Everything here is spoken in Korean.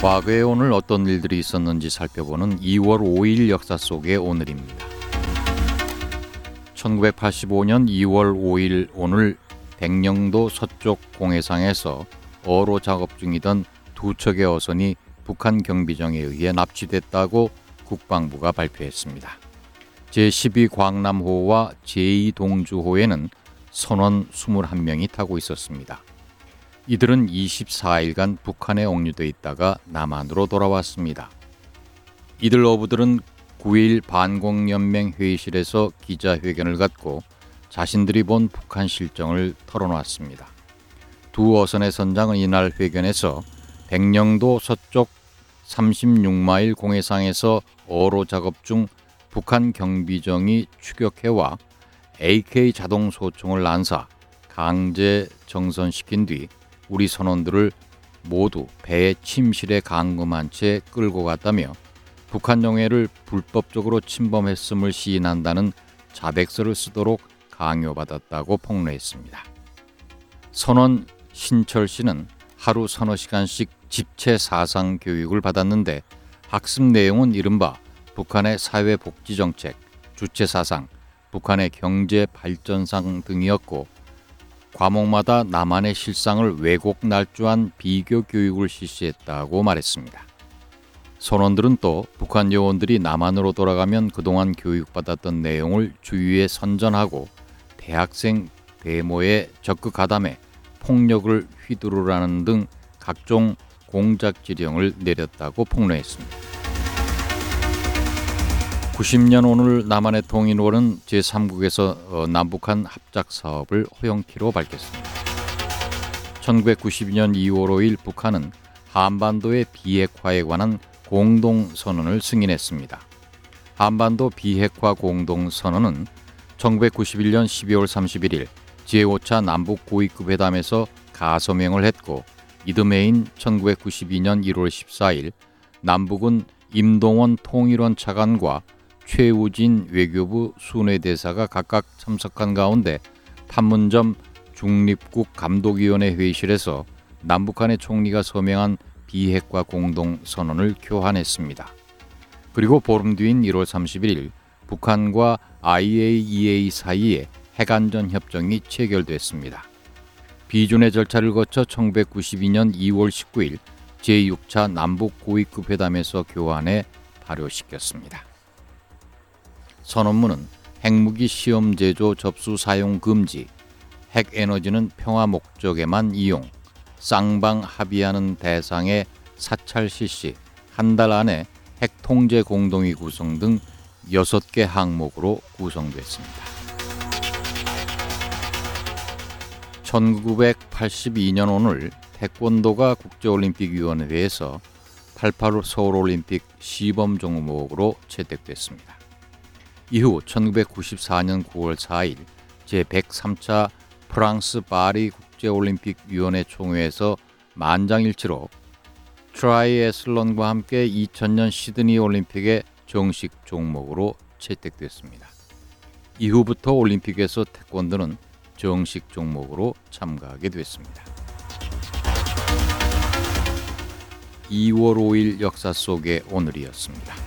과거에 오늘 어떤 일들이 있었는지 살펴보는 2월 5일 역사 속의 오늘입니다. 1985년 2월 5일 오늘 백령도 서쪽 공해상에서 어로 작업 중이던 두 척의 어선이 북한 경비정에 의해 납치됐다고 국방부가 발표했습니다. 제12 광남호와 제2동주호에는 선원 21명이 타고 있었습니다. 이들은 24일간 북한에 억류돼 있다가 남한으로 돌아왔습니다. 이들 어부들은 9일 반공연맹 회의실에서 기자회견을 갖고 자신들이 본 북한 실정을 털어놨습니다. 두 어선의 선장은 이날 회견에서 백령도 서쪽 36마일 공해상에서 어로 작업 중 북한 경비정이 추격해와 AK 자동소총을 난사, 강제 정선시킨 뒤 우리 선원들을 모두 배의 침실에 감금한 채 끌고 갔다며 북한 영해를 불법적으로 침범했음을 시인한다는 자백서를 쓰도록 강요받았다고 폭로했습니다. 선원 신철 씨는 하루 서너 시간씩 집체 사상 교육을 받았는데 학습 내용은 이른바 북한의 사회복지정책, 주체사상, 북한의 경제 발전상 등이었고 과목마다 남한의 실상을 왜곡 날조한 비교 교육을 실시했다고 말했습니다. 선원들은 또 북한 요원들이 남한으로 돌아가면 그동안 교육받았던 내용을 주위에 선전하고 대학생 데모에 적극 가담해 폭력을 휘두르라는 등 각종 공작지령을 내렸다고 폭로했습니다. 90년 오늘 남한의 통일원은 제3국에서 남북한 합작 사업을 허용키로 밝혔습니다. 1992년 2월 5일 북한은 한반도의 비핵화에 관한 공동선언을 승인했습니다. 한반도 비핵화 공동선언은 1991년 12월 31일 제5차 남북 고위급 회담에서 가서명을 했고 이듬해인 1992년 1월 14일 남북은 임동원 통일원 차관과 최우진 외교부 순회대사가 각각 참석한 가운데 판문점 중립국 감독위원회 회의실에서 남북한의 총리가 서명한 비핵화 공동선언을 교환했습니다. 그리고 보름 뒤인 1월 31일 북한과 IAEA 사이에 핵안전 협정이 체결됐습니다. 비준의 절차를 거쳐 1992년 2월 19일 제6차 남북 고위급 회담에서 교환해 발효시켰습니다. 선언문은 핵무기 시험 제조 접수 사용 금지, 핵에너지는 평화 목적에만 이용, 쌍방 합의하는 대상의 사찰 실시, 한 달 안에 핵 통제 공동위 구성 등 6개 항목으로 구성됐습니다. 1982년 오늘 태권도가 국제올림픽위원회에서 88 서울올림픽 시범 종목으로 채택됐습니다. 이후 1994년 9월 4일 제103차 프랑스 파리 국제올림픽위원회 총회에서 만장일치로 트라이애슬론과 함께 2000년 시드니 올림픽의 정식 종목으로 채택됐습니다. 이후부터 올림픽에서 태권도는 정식 종목으로 참가하게 됐습니다. 2월 5일 역사 속의 오늘이었습니다.